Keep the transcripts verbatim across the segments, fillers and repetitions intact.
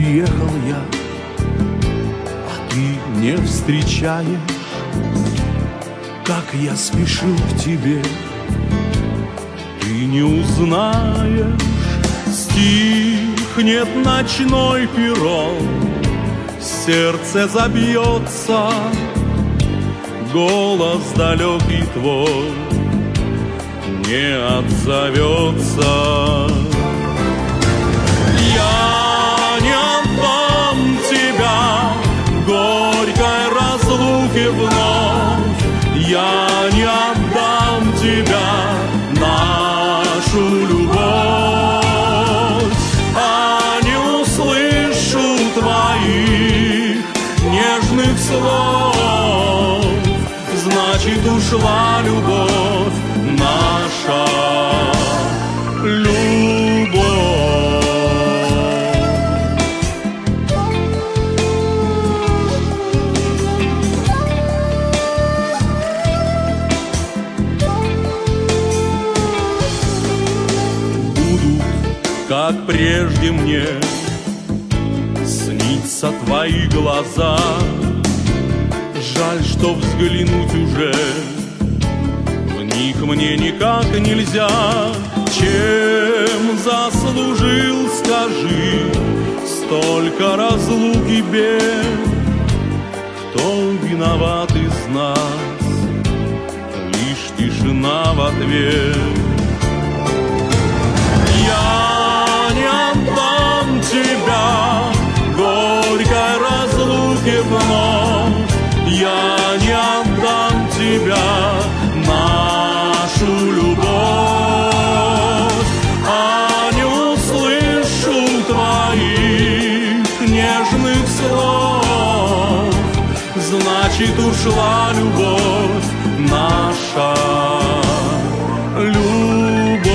приехал я, а ты не встречаешь. Как я спешил к тебе, ты не узнаешь. Стихнет ночной перрон, сердце забьется, голос далекий твой не отзовется. Я не отдам тебя горькой разлуке вновь, я не отдам тебя нашу любовь, а не услышу твоих нежных слов, значит ушла любовь наша, любовь. Будут, как прежде мне, снится твои глаза. Жаль, что взглянуть уже в них мне никак нельзя. Чем заслужил, скажи, столько разлук и бед? Кто виноват из нас? Лишь тишина в ответ. Я не отдам тебя горькой разлуке вновь, я не отдам тебя нашу любовь, а не услышу твоих нежных слов, значит ушла любовь наша, любовь.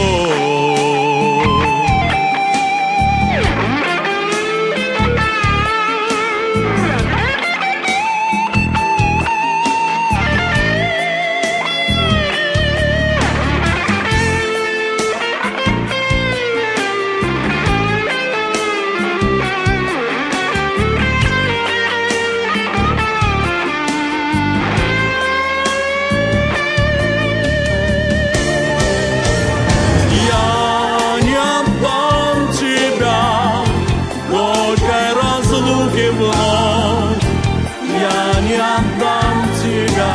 Я не отдам тебя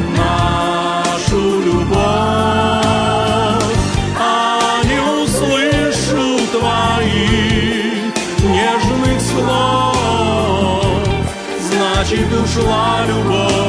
нашу любовь, а не услышу твоих нежных слов, значит ушла любовь.